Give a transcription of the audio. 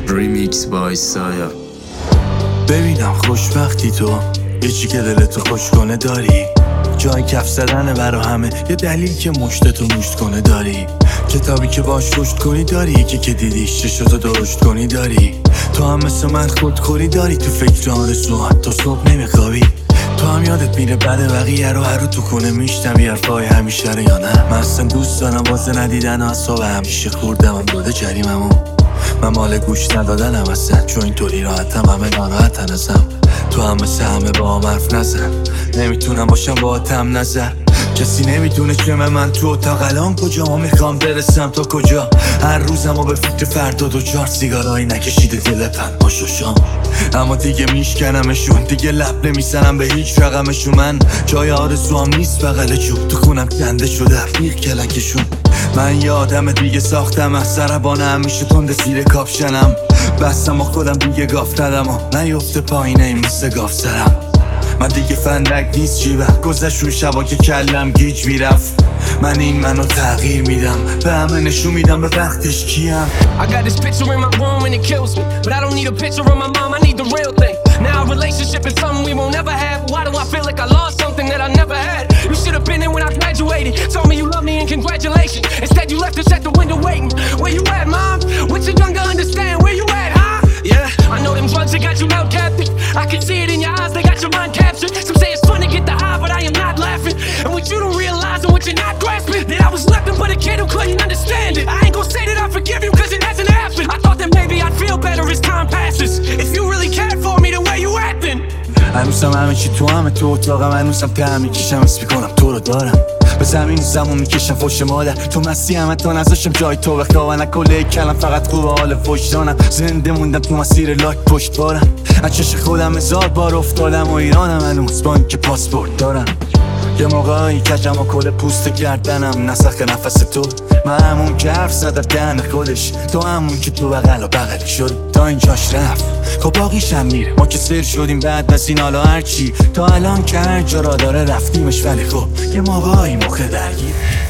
ریمیکس بای سایا. ببینم خوشبختی تو یه چی که دلتو خوش کنه داری، جای کف زدنه برا همه، یه دلیل که مشتتو مشت کنه داری، کتابی که باش رشد کنی داری، یکی که دیدیش چشتو درشت کنی داری. تو هم مثل من خودخوری داری، تو فکر آرزو تا صبح نمیخوابی. تو هم یادت میره بعد بقیه رو هر رو تو خونه میشنوی حرفای همیشه رو یا نه؟ من اصلا دوست دارم واسه ندیدن و اصاب همیشه خوردم هم داده جریممو. من مال گوش ندادنم اصلا، چون اینطوری راحتم همه ناراحتن ازم. تو هم مثل همه با هم حرف نزن، نمیتونم باشم با تم نظر. کسی نمیدونه که من تو اتاق الان کجا، ما میخوام برسم تا کجا. هر روزم و به فکر فردا دو چار سیگارایی نکشیده دل پنهاش و شام. اما دیگه میشکنمشون، دیگه لب نمیزنم به هیچ رقمشون. من جای آرزوام نیست بغل جون، تو خونم کنده شده رفیق کلکشون. من یه آدم دیگه ساختم از سربانه، همیشه تنده زیر کاپشنم. بستم و خودم دیگه گاف ندم و نیفته پایینه این مثل گاف سرم. من دیگه فندک نیست جیبم، گذشون شبا که کلم گیج میرفت. من این منو تغییر میدم، به همه نشون میدم به وقتش کیم. I got this picture in my room and it kills me, but I don't need a picture of my mom, I need the real thing. Now a relationship is something we won't ever have. Why do I feel like I lost something that I never had? You should have been there when I graduated, told me you love me and congratulations. Instead you left us at the window waiting. Where you at, mom? What you done to understand? Where you at, huh? Yeah, I know them drugs that got you out captive. I can see it in your eyes, they got your mind captured. Some say it's fun to get the high, but I am not laughing. And what you don't realize and what you're not grasping, that I was nothing but a kid who couldn't understand it. I ain't gon' say that I forgive you cause it hasn't happened. I thought that maybe I'd feel better as time passes, if you really cared for me the way you acting. هنوزم همه چی تو همه، تو اتاقم هنوزم ته میکشم، اسم میکنم تو رو دارم. به زمین زمون میکشم فوش مادر، تو مستی همه تا نذاشم جای تو بخوابن. نکله کلم فقط خوب حال فوشدانم، زنده موندم تو مسیر لاک پشت بارم. از چش خودم هزار بار افتادم و ایرانم هنوز بانک پاسپورت دارم. یه موقعی کجم و کل پوست گردنم، نسخ نفس تو. من همون که حرف زدم دهن خودش، تو همون که تو بغل و بغلی شد تا اینجاش رفت. خب باقیشم میره، ما که سر شدیم بعد از این حالا هرچی. تا الان که هر جا را داره رفتیمش، ولی خب یه موقعی مخه درگیر.